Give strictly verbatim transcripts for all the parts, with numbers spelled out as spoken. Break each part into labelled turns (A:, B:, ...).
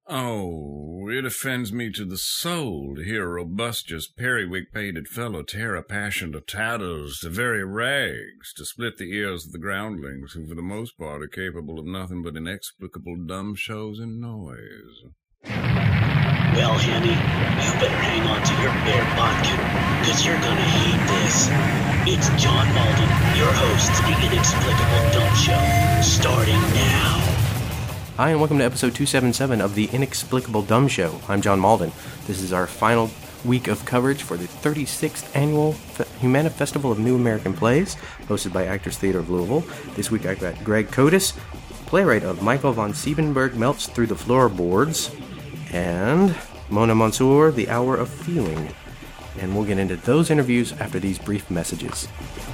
A: Oh, it offends me to the soul to hear a robustious, periwig-pated fellow tear a passion to tatters, to very rags, to split the ears of the groundlings, who for the most part are capable of nothing but inexplicable dumb shows and noise.
B: Well, Henny, you better hang on to your bear vodka, because you're gonna hate this. It's John Malden, your host of the Inexplicable Dumb Show, starting now.
C: Hi, and welcome to episode two seventy-seven of the Inexplicable Dumb Show. I'm John Malden. This is our final week of coverage for the thirty-sixth Annual Fe- Humana Festival of New American Plays, hosted by Actors Theater of Louisville. This week I've got Greg Kotis, playwright of Michael von Siebenberg Melts Through the Floorboards, and Mona Mansour, The Hour of Feeling. And we'll get into those interviews after these brief messages.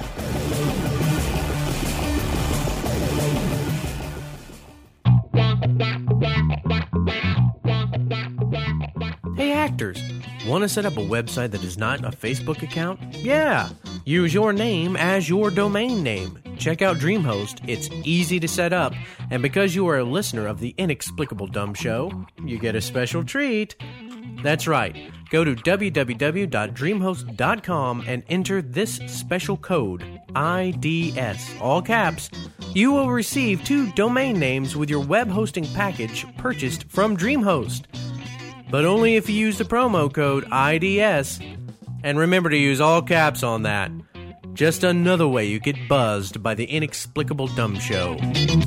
C: Hey actors, want to set up a website that is not a Facebook account? Yeah, use your name as your domain name. Check out DreamHost, it's easy to set up, and because you are a listener of the Inexplicable Dumb Show, you get a special treat. That's right, go to w w w dot dreamhost dot com and enter this special code, I D S, all caps. You will receive two domain names with your web hosting package purchased from DreamHost. But only if you use the promo code I D S. And remember to use all caps on that. Just another way you get buzzed by the Inexplicable Dumb Show.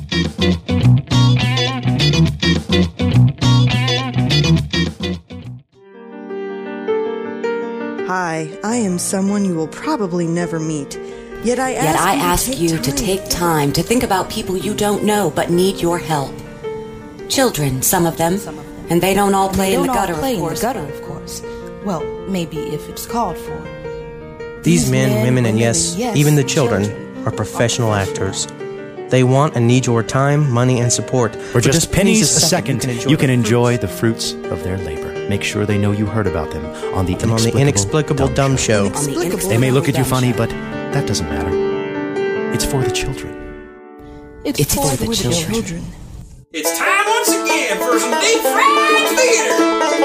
D: Hi, I am someone you will probably never meet. Yet I ask,
E: Yet I
D: you,
E: ask
D: to
E: you to
D: time.
E: take time to think about people you don't know but need your help. Children, some of them. And they don't all play
F: they
E: in
F: don't
E: the gutter,
F: all play
E: of course.
F: in the gutter, of course. Well, maybe if it's called for.
C: These men, women, and yes, even the children, are professional actors. They want and need your time, money, and support.
G: For just, just pennies a second, you can, you can enjoy the fruits of their labor. Make sure they know you heard about them on the
C: them
G: Inexplicable,
C: on the Inexplicable Dumb, Dumb Show.
G: Show. The they may look at you funny, but that doesn't matter. It's for the children.
F: It's, it's for, for the, the children. children.
H: It's time once again for some deep fried theater.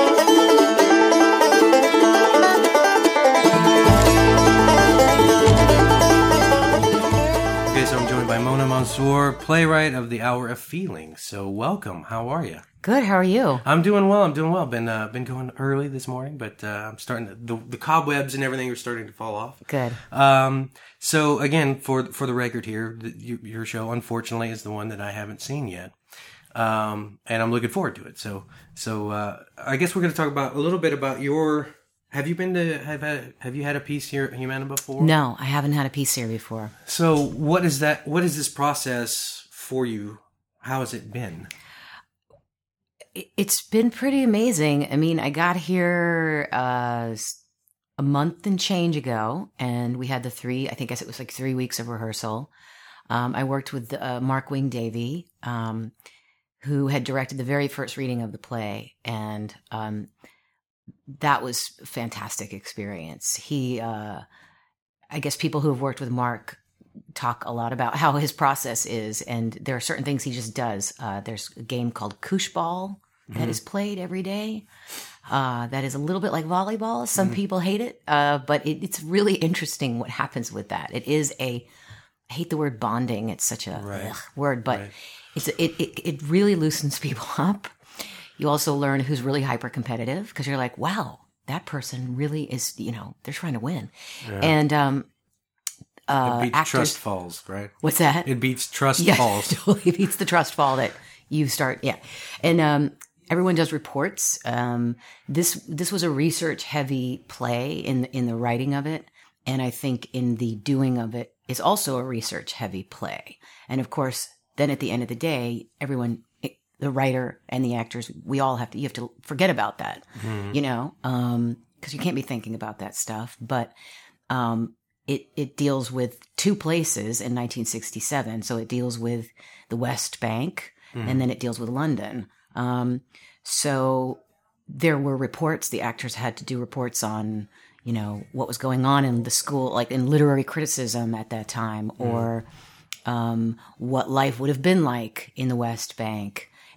C: Okay, so I'm joined by Mona Mansour, playwright of The Hour of Feeling. So welcome. How are you?
I: Good. How are you?
C: I'm doing well. I'm doing well. Been uh, been going early this morning, but uh, I'm starting to, the the cobwebs and everything are starting to fall off.
I: Good.
C: Um. So again, for for the record here, the, you, your show unfortunately is the one that I haven't seen yet. Um, and I'm looking forward to it. So, so, uh, I guess we're going to talk about a little bit about your, have you been to, have had, have you had a piece here at Humana before?
I: No, I haven't had a piece here before.
C: So what is that, what is this process for you? How has it been?
I: It's been pretty amazing. I mean, I got here, uh, a month and change ago, and we had the three, I think it was like three weeks of rehearsal. Um, I worked with, uh, Mark Wing-Davey, um, who had directed the very first reading of the play. And um, that was a fantastic experience. He, uh, I guess people who have worked with Mark talk a lot about how his process is. And there are certain things he just does. Uh, there's a game called Kooshball that mm-hmm. is played every day. Uh, that is a little bit like volleyball. Some mm-hmm. people hate it, uh, but it, it's really interesting what happens with that. It is a, I hate the word bonding. It's such a
C: right.
I: ugh, word, but...
C: Right.
I: It's, it, it it really loosens people up. You also learn who's really hyper competitive because you're like, wow, that person really is, you know, they're trying to win. Yeah. And um, uh,
C: it beats
I: actors,
C: trust falls, right?
I: What's that?
C: It beats trust
I: yeah,
C: falls.
I: It totally beats the trust fall that you start. Yeah, and um, everyone does reports. Um, this this was a research heavy play in in the writing of it, and I think in the doing of it is also a research heavy play. And of course. Then at the end of the day, everyone, the writer and the actors, we all have to, you have to forget about that, mm-hmm. you know, um, cause you can't be thinking about that stuff. But, um, it, it deals with two places in nineteen sixty-seven. So it deals with the West Bank mm-hmm. and then it deals with London. Um, so there were reports, the actors had to do reports on, you know, what was going on in the school, like in literary criticism at that time, mm-hmm. or, um, what life would have been like in the West Bank.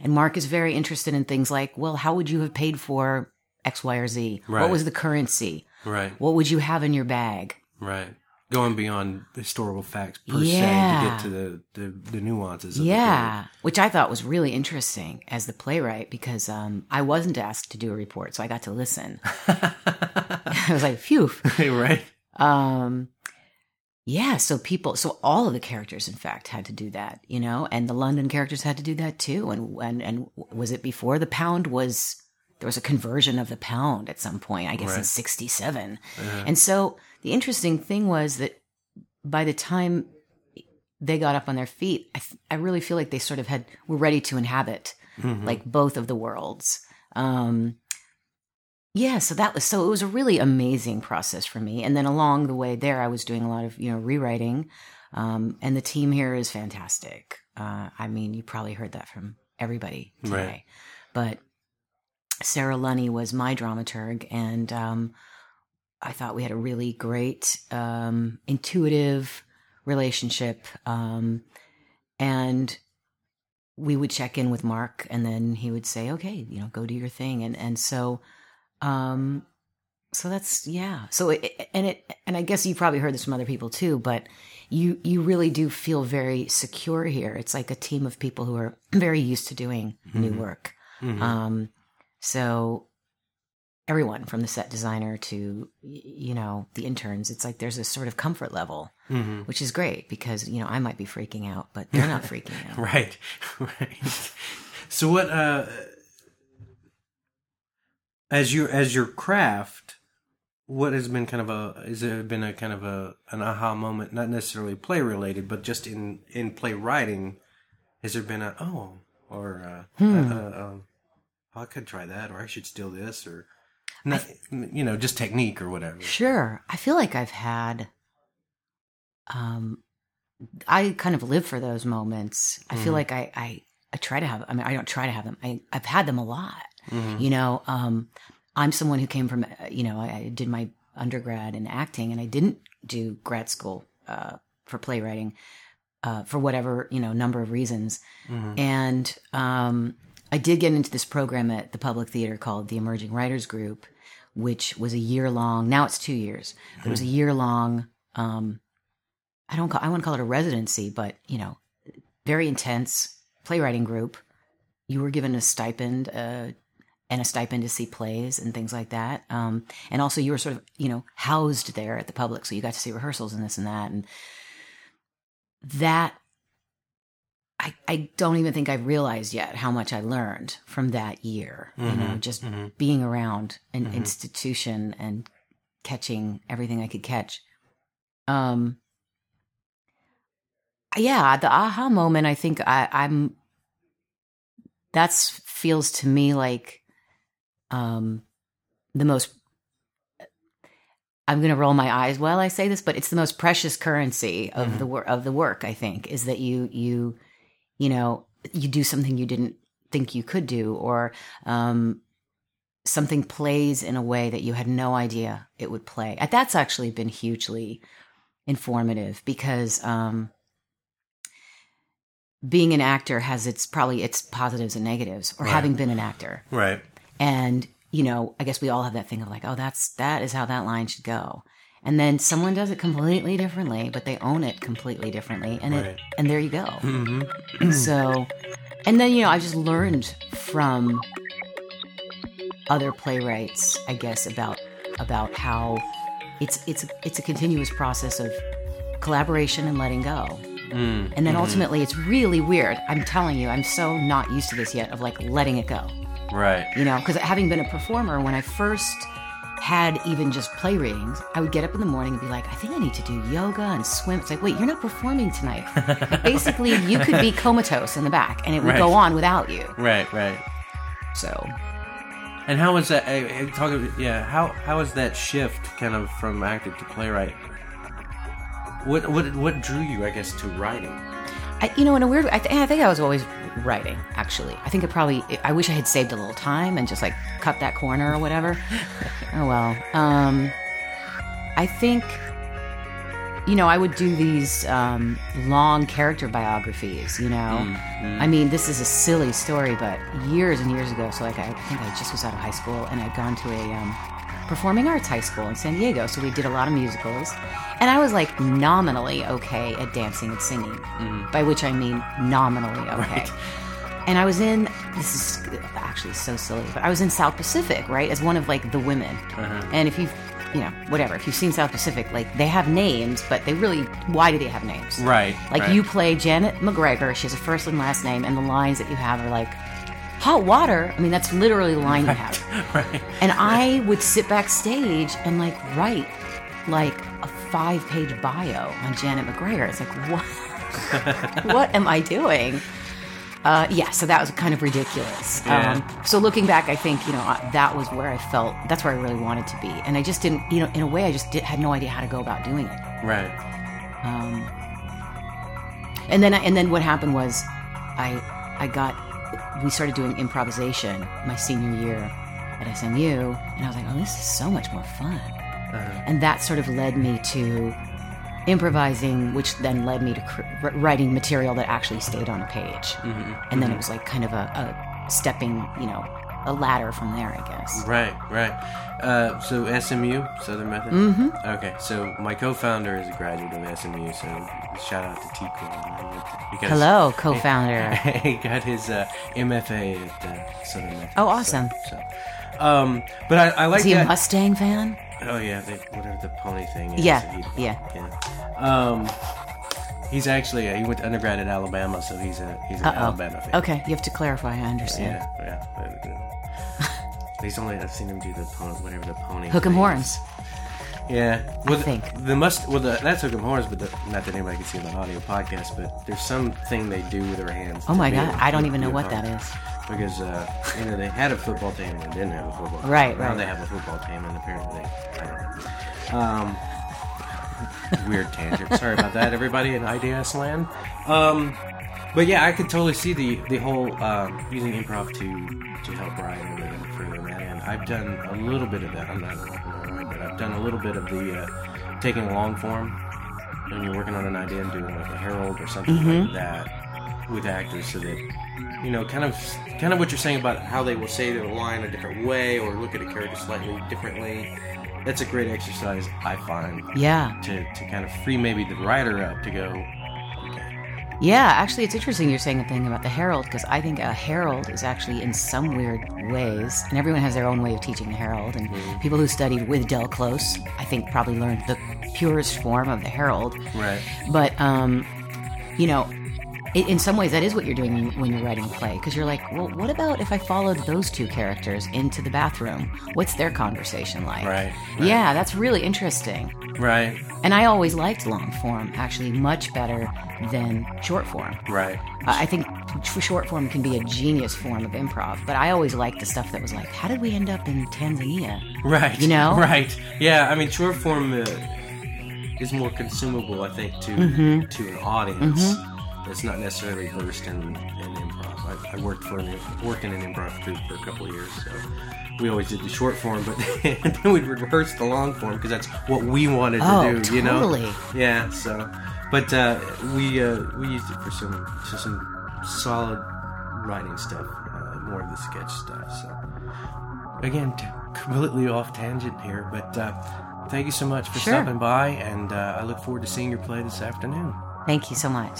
I: And Mark is very interested in things like, well, how would you have paid for X, Y, or Z?
C: Right.
I: What was the currency?
C: Right.
I: What would you have in your bag?
C: Right. Going beyond historical facts per
I: Yeah.
C: se to get to the, the, the nuances of
I: Yeah, which I thought was really interesting as the playwright because um, I wasn't asked to do a report, so I got to listen. I was like, phew.
C: Right.
I: Um, yeah, so people, so all of the characters, in fact, had to do that, you know, and the London characters had to do that too. And and and was it before the pound was? There was a conversion of the pound at some point, I guess
C: Right.
I: in sixty-seven.
C: Uh-huh.
I: And so the interesting thing was that by the time they got up on their feet, I, th- I really feel like they sort of had were ready to inhabit
C: Mhm.
I: like both of the worlds. Um, yeah, so that was so it was a really amazing process for me. And then along the way there, I was doing a lot of you know rewriting, um, and the team here is fantastic. Uh, I mean, you probably heard that from everybody today,
C: Right.
I: but Sarah Lunny was my dramaturg, and um, I thought we had a really great, um, intuitive relationship. Um, and we would check in with Mark, and then he would say, "Okay, you know, go do your thing." And and so, um, so that's yeah. So it, and it and I guess you probably heard this from other people too, but you you really do feel very secure here. It's like a team of people who are very used to doing mm-hmm. new work. Mm-hmm. Um, So everyone from the set designer to, you know, the interns, it's like there's this sort of comfort level, mm-hmm. which is great because, you know, I might be freaking out, but they're not freaking out.
C: Right. Right. So what, uh, as your, as your craft, what has been kind of a, has there been a kind of a, an aha moment, not necessarily play related, but just in, in playwriting, has there been a, oh, or, uh, hmm. a, a, a oh, I could try that, or I should steal this, or, not, you know, just technique or whatever.
I: Sure. I feel like I've had, um, I kind of live for those moments. I mm-hmm. feel like I, I, I try to have, I mean, I don't try to have them. I, I've had them a lot, mm-hmm. you know, um, I'm someone who came from, you know, I, I did my undergrad in acting and I didn't do grad school, uh, for playwriting, uh, for whatever, you know, number of reasons. Mm-hmm. And, um, I did get into this program at the Public Theater called the Emerging Writers Group, which was a year long. Now it's two years, but it was a year long. Um, I don't call, I want to call it a residency, but you know, very intense playwriting group. You were given a stipend, uh, and a stipend to see plays and things like that. Um, and also you were sort of, you know, housed there at the Public. So you got to see rehearsals and this and that. And that, I, I don't even think I've realized yet how much I learned from that year, mm-hmm, you know, just mm-hmm. being around an mm-hmm. institution and catching everything I could catch. Um, yeah, the aha moment, I think I, I'm, that's feels to me like, um, the most, I'm going to roll my eyes while I say this, but it's the most precious currency of mm-hmm. the work, of the work, I think, is that you, you, you know, you do something you didn't think you could do, or um, something plays in a way that you had no idea it would play. That's actually been hugely informative because um, being an actor has its probably its positives and negatives, or right. having been an actor.
C: Right.
I: And, you know, I guess we all have that thing of like, oh, that's that is how that line should go. And then someone does it completely differently, but they own it completely differently. And
C: right.
I: it, and there you go.
C: Mm-hmm.
I: So, and then, you know, I just learned from other playwrights, I guess, about, about how it's, it's, it's a continuous process of collaboration and letting go. Mm. And then mm-hmm. ultimately it's really weird. I'm telling you, I'm so not used to this yet of like letting it go.
C: Right.
I: You know, because having been a performer, when I first had even just play readings, I would get up in the morning and be like, I think I need to do yoga and swim. It's like, wait, you're not performing tonight. Like, basically, you could be comatose in the back and it would
C: right.
I: go on without you.
C: Right, right.
I: So.
C: And how was that, I, I talk about, yeah, how how was that shift kind of from acting to playwright? What what what drew you, I guess, to writing?
I: I, you know, in a weird way, I, th- I think I was always writing, actually. I think it probably, I wish I had saved a little time and just like cut that corner or whatever. Oh, well. Um, I think you know, I would do these um, long character biographies, you know.
C: Mm-hmm.
I: I mean, this is a silly story, but years and years ago, so like I think I just was out of high school, and I'd gone to a um, performing arts high school in San Diego, so we did a lot of musicals. And I was like nominally okay at dancing and singing, mm-hmm. by which I mean nominally okay. Right. And I was in, this is actually so silly, but I was in South Pacific, right, as one of like the women. Uh-huh. And if you've, you know, whatever, if you've seen South Pacific, like they have names, but they really, why do they have names?
C: Right.
I: Like
C: right.
I: you play Janet McGregor, she has a first and last name, and the lines that you have are like, hot water. I mean, that's literally the line
C: right.
I: you have.
C: Right.
I: And I would sit backstage and like write like a five page bio on Janet McGregor. It's like, what? What am I doing? Uh, yeah, so that was kind of ridiculous.
C: Yeah.
I: Um, so looking back, I think, you know, that was where I felt, that's where I really wanted to be. And I just didn't, you know, in a way, I just did, had no idea how to go about doing it.
C: Right.
I: Um, and then, I, and then what happened was I, I got, we started doing improvisation my senior year at S M U, and I was like, oh, this is so much more fun. Uh-huh. And that sort of led me to improvising, which then led me to cr- writing material that actually stayed on a page. Mm-hmm. And mm-hmm. then it was like kind of a, a stepping, you know, a ladder from there, I guess.
C: Right, right. Uh, so S M U, Southern Methodist?
I: Mm-hmm.
C: Okay, so my co-founder is a graduate of S M U, so shout out to Tico.
I: Hello, co-founder.
C: He got his uh, M F A at uh, Southern Methodist.
I: Oh, awesome.
C: So, so. Um, but I, I like
I: Is he
C: that.
I: a Mustang fan?
C: Oh, yeah, they, whatever the pony thing is.
I: Yeah,
C: he,
I: yeah.
C: yeah. Um, he's actually, uh, he went to undergrad at Alabama, so he's, a, he's an
I: Uh-oh.
C: Alabama fan.
I: Okay, you have to clarify, I understand.
C: Yeah, yeah. He's only, I've seen him do the pony, whatever the pony
I: Hook 'em horns.
C: Yeah. Well,
I: I think.
C: The, the must, well, the, that's Hook 'em horns, but the, not that anybody can see the audio podcast, but there's something they do with their hands.
I: Oh my God,
C: able,
I: I don't even know what that is.
C: Because, uh, you know, they had a football team and didn't have a football team.
I: Right,
C: now
I: right.
C: they have a football team, and apparently they, I don't know. Um, weird tangent. Sorry about that, everybody in I D S land. Um, but yeah, I could totally see the the whole um, using improv to to help write and live further in that end. I've done a little bit of that. I'm not a writer, but I've done a little bit of the uh, taking a long form when you're working on an idea and doing like a Herald or something
I: mm-hmm.
C: like that with actors, so that you know, kind of kind of what you're saying about how they will say their line a different way or look at a character slightly differently. That's a great exercise, I find.
I: Yeah.
C: To to kind of free maybe the writer up to go, okay.
I: Yeah, actually, it's interesting you're saying a thing about the Herald, because I think a Herald is actually in some weird ways, and everyone has their own way of teaching the Herald, and mm-hmm. people who studied with Del Close, I think, probably learned the purest form of the Herald.
C: Right.
I: But, um, you know, it, in some ways that is what you're doing when, when you're writing a play, because you're like, well, what about if I followed those two characters into the bathroom? What's their conversation like?
C: Right. right.
I: Yeah, that's really interesting.
C: Right.
I: And I always liked long form, actually, much better than short form.
C: Right.
I: Uh, I think short form can be a genius form of improv, but I always liked the stuff that was like, how did we end up in Tanzania?
C: Right.
I: You know?
C: Right. Yeah, I mean, short form uh, is more consumable, I think, to
I: mm-hmm.
C: to an audience.
I: Mm-hmm.
C: That's not necessarily versed in, in improv. I, I worked for an, worked in an improv troupe for a couple of years, so we always did the short form, but then we'd rehearse the long form because that's what we wanted to
I: oh,
C: do.
I: Totally.
C: You know? Yeah. So, but uh, we uh, we used it for some for some solid writing stuff, uh, more of the sketch stuff. So, again, t- completely off tangent here, but uh, thank you so much for
I: sure.
C: stopping by, and uh, I look forward to seeing your play this afternoon.
I: Thank you so much.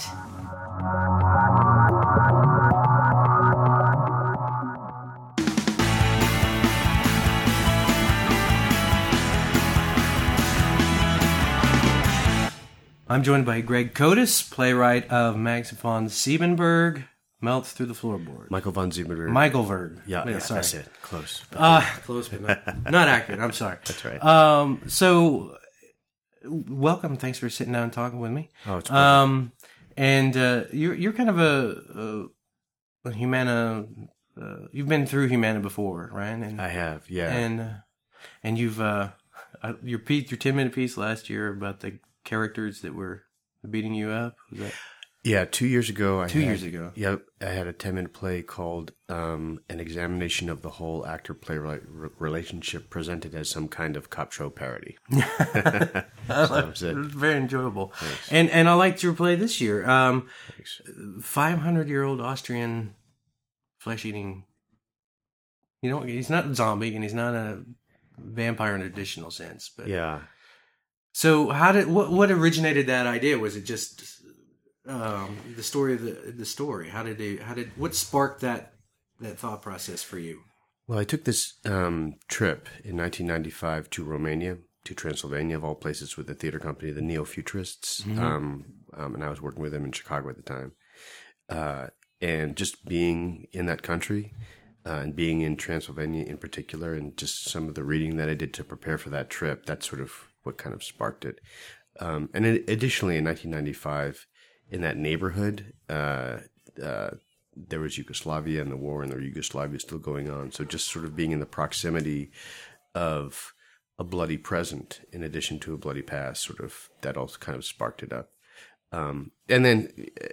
C: I'm joined by Greg Kotis, playwright of Max von Siebenberg, Melts Through the Floorboard.
G: Michael von Siebenberg.
C: Michael Verg.
G: Yeah, yeah,
C: sorry.
G: that's it. Close.
C: Uh, close, but not, not accurate. I'm sorry.
G: That's right.
C: Um, so, welcome. Thanks for sitting down and talking with me.
G: Oh, it's perfect.
C: Um, and uh, you're you're kind of a, a, a Humana. Uh, you've been through Humana before, right? And,
G: I have, yeah.
C: And uh, and you've uh, your piece, your ten minute piece last year about the characters that were beating you up. Was that?
J: Yeah, two years ago. I
C: Two
J: had,
C: years ago.
J: Yep, I had a ten-minute play called um, "An Examination of the Whole Actor-Playwright Re- Relationship," presented as some kind of cop show parody.
C: I
J: So
C: like,
J: that was it.
C: it was very enjoyable.
J: Thanks.
C: And and I liked your play this year. Um, five hundred year old Austrian flesh eating. You know, he's not a zombie and he's not a vampire in a traditional sense. But
J: Yeah.
C: So how did what what originated that idea? Was it just um, the story of the the story? How did they? How did what sparked that that thought process for you?
J: Well, I took this um, trip in nineteen ninety-five to Romania, to Transylvania, of all places, with the theater company, the Neo Futurists.
C: Mhm.
J: Um, um, and I was working with them in Chicago at the time. Uh, and just being in that country uh, and being in Transylvania in particular, and just some of the reading that I did to prepare for that trip, that's sort of what kind of sparked it. Um, and in, additionally, in nineteen ninety-five, in that neighborhood, uh, uh, there was Yugoslavia and the war in the Yugoslavia still going on. So just sort of being in the proximity of a bloody present in addition to a bloody past, sort of, that also kind of sparked it up. Um, and then,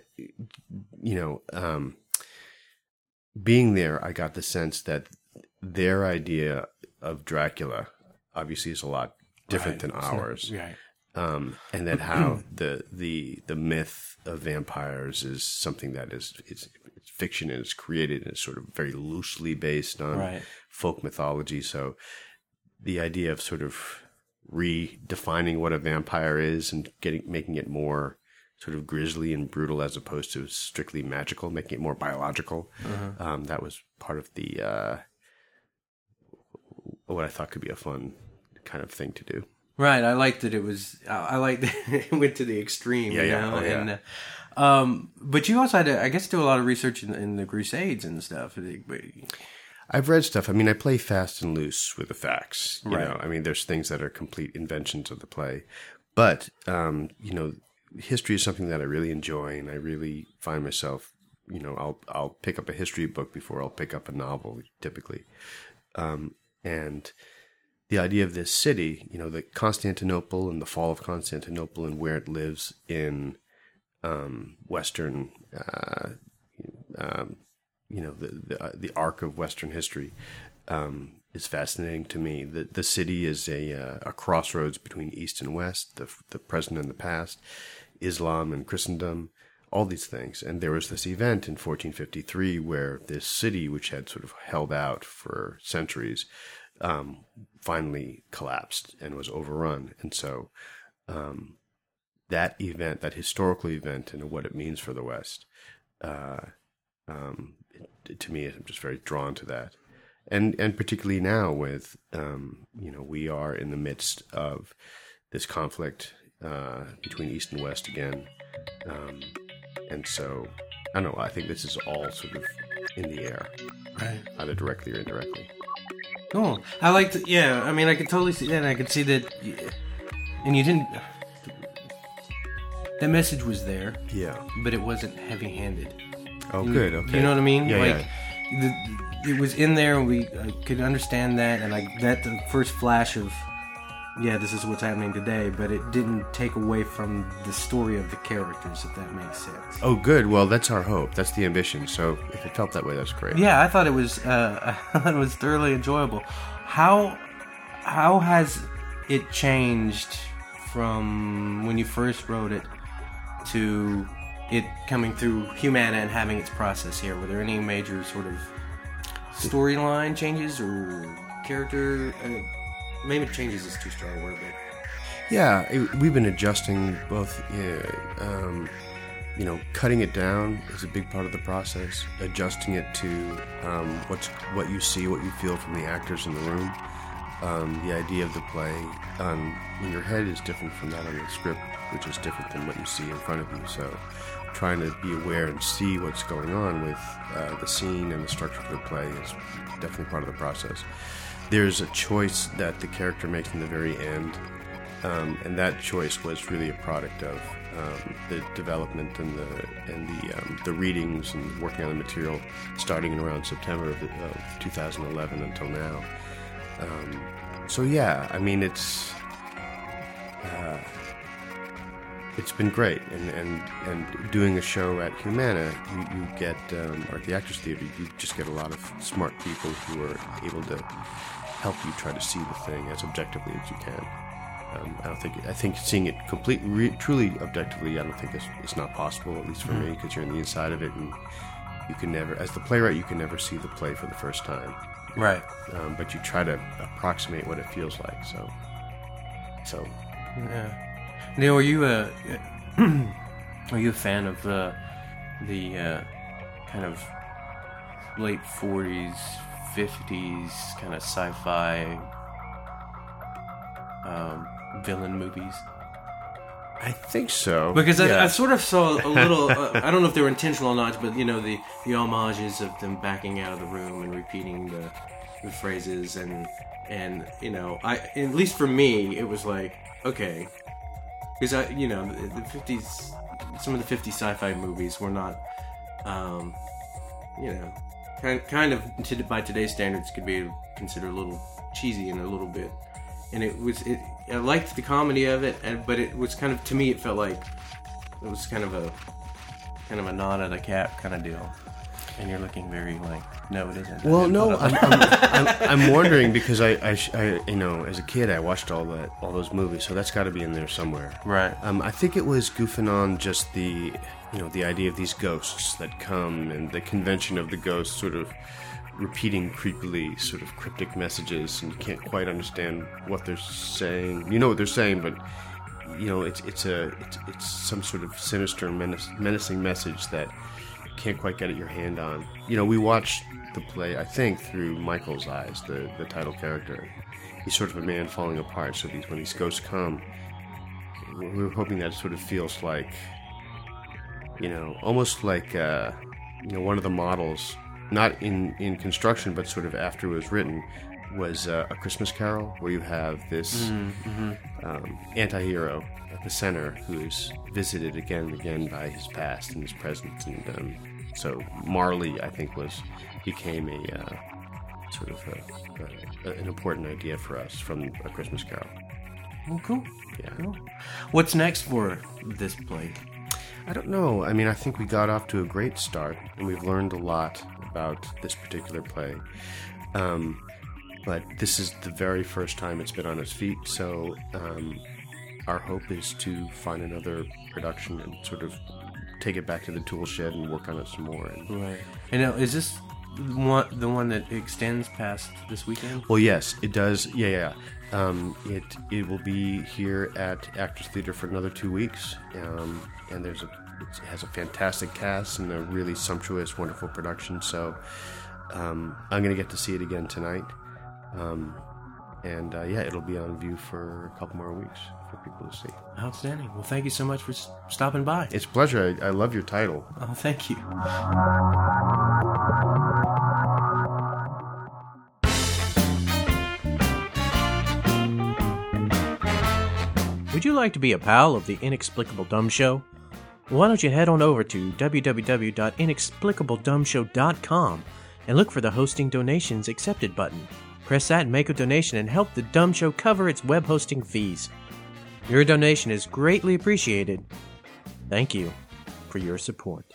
J: you know, um, being there, I got the sense that their idea of Dracula obviously is a lot different
C: Right.
J: than
C: It's not-
J: ours.
C: right.
J: Um, and that how the, the, the myth of vampires is something that is, it's, it's fiction and it's created and it's sort of very loosely based on
C: Right.
J: folk mythology. So the idea of sort of redefining what a vampire is and getting, making it more sort of grisly and brutal as opposed to strictly magical, making it more biological.
C: Uh-huh.
J: Um, that was part of the, uh, what I thought could be a fun kind of thing to do.
C: Right, I liked that it was. I liked that it went to the extreme.
J: Yeah,
C: you
J: yeah,
C: know?
J: oh, yeah.
C: And, uh, um, but you also had to, I guess, do a lot of research in, in the Crusades and stuff.
J: I've read stuff. I mean, I play fast and loose with the facts. You
C: Right.
J: know, I mean, there's things that are complete inventions of the play, but um, you know, history is something that I really enjoy, and I really find myself. You know, I'll I'll pick up a history book before I'll pick up a novel, typically, um, and. The idea of this city, you know, the Constantinople and the fall of Constantinople and where it lives in um, Western, uh, um, you know, the the, uh, the arc of Western history um, is fascinating to me. The the city is a uh, a crossroads between East and West, the the present and the past, Islam and Christendom, all these things. And there was this event in fourteen fifty-three where this city, which had sort of held out for centuries, um, finally collapsed and was overrun. And so um, that event, that historical event and what it means for the West, uh, um, it, to me, I'm just very drawn to that. And and particularly now with, um, you know, we are in the midst of this conflict uh, between East and West again. Um, and so, I don't know, I think this is all sort of in the air,
C: right?
J: Either directly or indirectly.
C: Cool. I liked. Yeah, I mean, I could totally see that. And I could see that, and you didn't. That message was there.
J: Yeah.
C: But it wasn't heavy-handed.
J: Oh,
C: you,
J: good. Okay.
C: You know what I mean?
J: Yeah,
C: like, yeah. The, it was in there, and we I could understand that, and like that the first flash of, yeah, this is what's happening today. But it didn't take away from the story of the characters, if that makes sense.
J: Oh, good. Well, that's our hope. That's the ambition. So if it felt that way, that's great.
C: Yeah, I thought it was. Uh, I thought it was thoroughly enjoyable. How how has it changed from when you first wrote it to it coming through Humana and having its process here? Were there any major sort of storyline changes or character? Uh, maybe changes is too strong a word, but
J: yeah, it, we've been adjusting both. Yeah, um, you know, cutting it down is a big part of the process. Adjusting it to um, what's what you see, what you feel from the actors in the room. Um, the idea of the play um, in your head is different from that on the script, which is different than what you see in front of you. So, trying to be aware and see what's going on with uh, the scene and the structure of the play is definitely part of the process. There's a choice that the character makes in the very end, um, and that choice was really a product of um, the development and the and the um, the readings and working on the material starting in around September of, of two thousand eleven until now. Um, so yeah, I mean it's uh, it's been great, and, and, and doing a show at Humana, you, you get, um, or at the Actors Theater, you just get a lot of smart people who are able to help you try to see the thing as objectively as you can. Um, I don't think, I think seeing it completely, re- truly objectively, I don't think it's, it's not possible, at least for mm. me, because you're on the inside of it, and you can never, as the playwright, you can never see the play for the first time.
C: Right.
J: Um, but you try to approximate what it feels like, so, so.
C: Yeah. Neil, are you a are you a fan of uh, the uh, kind of late forties, fifties kind of sci-fi um, villain movies?
J: I think so.
C: Because
J: yeah.
C: I, I sort of saw a little. uh, I don't know if they were intentional or not, but you know the, the homages of them backing out of the room and repeating the, the phrases and and you know I at least for me it was like okay. Because I, you know, the fifties, some of the fifties sci-fi movies were not, um, you know, kind kind of to, by today's standards could be considered a little cheesy and a little bit, and it was it. I liked the comedy of it, and but it was kind of to me it felt like it was kind of a kind of a nod of the cap kind of deal. And you're looking very like, no, it isn't.
J: Well, no, I'm, I'm, I'm, I'm wondering because I, I, I, you know, as a kid, I watched all that, all those movies, so that's got to be in there somewhere,
C: right?
J: Um, I think it was goofing on just the, you know, the idea of these ghosts that come and the convention of the ghosts sort of repeating creepily, sort of cryptic messages, and you can't quite understand what they're saying. You know what they're saying, but you know, it's it's a it's, it's some sort of sinister, menace, menacing message that. Can't quite get at your hand on. You know, we watched the play, I think, through Michael's eyes, the, the title character. He's sort of a man falling apart, so these, when these ghosts come, we're hoping that it sort of feels like, you know, almost like, uh, you know, one of the models, not in, in construction, but sort of after it was written, was uh, A Christmas Carol, where you have this mm-hmm. um, anti-hero at the center who's visited again and again by his past and his present. And um, so Marley, I think, was became a uh, sort of a, a, an important idea for us from A Christmas Carol.
C: Oh, cool.
J: Yeah.
C: Cool. What's next for this play?
J: I don't know. I mean, I think we got off to a great start, and we've learned a lot about this particular play. Um, but this is the very first time it's been on its feet, so um, our hope is to find another production and sort of take it back to the tool shed and work on it some more. And,
C: right. And now, is this one, the one that extends past this weekend?
J: Well, yes, it does. Yeah, yeah. Um, it it will be here at Actors Theater for another two weeks, um, and there's a it has a fantastic cast and a really sumptuous, wonderful production. So um, I'm going to get to see it again tonight. Um, and uh, yeah, it'll be on view for a couple more weeks for people to see.
C: Outstanding. Well, thank you so much for stopping by.
J: It's a pleasure. I, I love your title.
C: Oh, thank you. Would you like to be a pal of the Inexplicable Dumb Show? Well, why don't you head on over to w w w dot inexplicable dumb show dot com and look for the Hosting Donations Accepted button. Press that and make a donation and help the Dumb Show cover its web hosting fees. Your donation is greatly appreciated. Thank you for your support.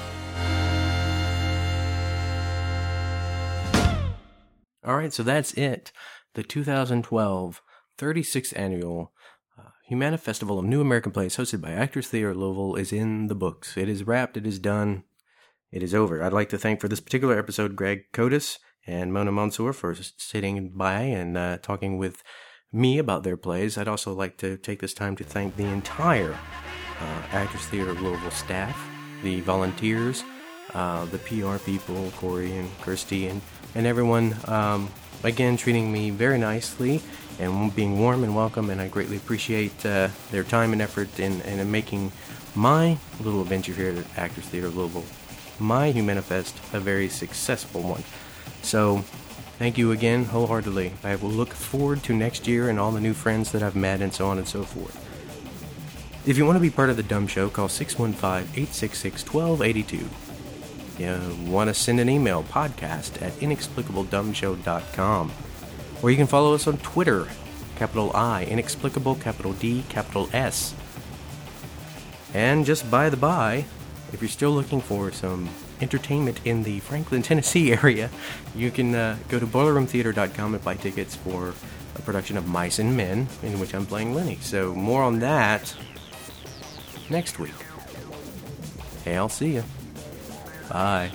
C: Alright, so that's it. The two thousand twelve thirty-sixth Annual uh, Humana Festival of New American Plays, hosted by Actors Theater Louisville, is in the books. It is wrapped, it is done, it is over. I'd like to thank for this particular episode Greg Kotis and Mona Mansour for sitting by and uh, talking with me about their plays. I'd also like to take this time to thank the entire uh, Actors Theater Louisville staff, the volunteers, uh, the P R people, Corey and Kirsty, and, and everyone, um, again, treating me very nicely and being warm and welcome, and I greatly appreciate uh, their time and effort in, in making my little adventure here at Actors Theater Louisville, my Humanifest, a very successful one. So, thank you again, wholeheartedly. I will look forward to next year and all the new friends that I've met and so on and so forth. If you want to be part of the Dumb Show, call six one five, eight six six, one two eight two. If you want to send an email, podcast at inexplicable dumb show dot com. Or you can follow us on Twitter, capital I, Inexplicable, capital D, capital S. And just by the by, if you're still looking for some entertainment in the Franklin, Tennessee area, you can uh, go to boiler room theater dot com and buy tickets for a production of Mice and Men, in which I'm playing Lenny. So more on that next week. Hey, I'll see you. Bye.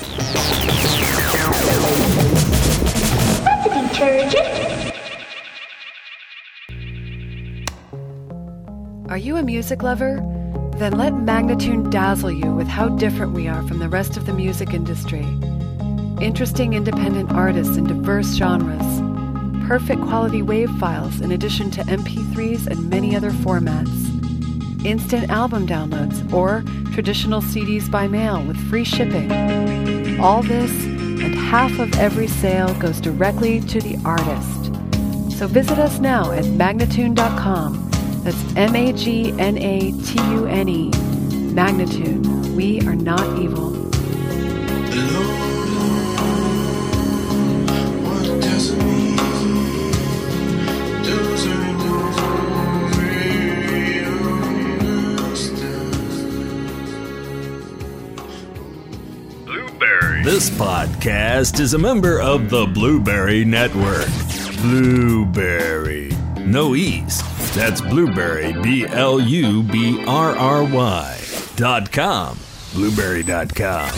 K: That's a detergent.
L: Are you a music lover? Then let Magnatune dazzle you with how different we are from the rest of the music industry. Interesting independent artists in diverse genres. Perfect quality WAV files in addition to M P threes and many other formats. Instant album downloads or traditional C Ds by mail with free shipping. All this and half of every sale goes directly to the artist. So visit us now at magnatune dot com. That's M A G N A T U N E. Magnatune. We are not evil.
M: Blueberry. This podcast is a member of the Blueberry Network. Blueberry. No E's. That's Blueberry, B L U B R R Y dot com. Blueberry dot com.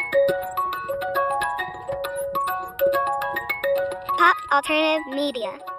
K: Pop Alternative Media.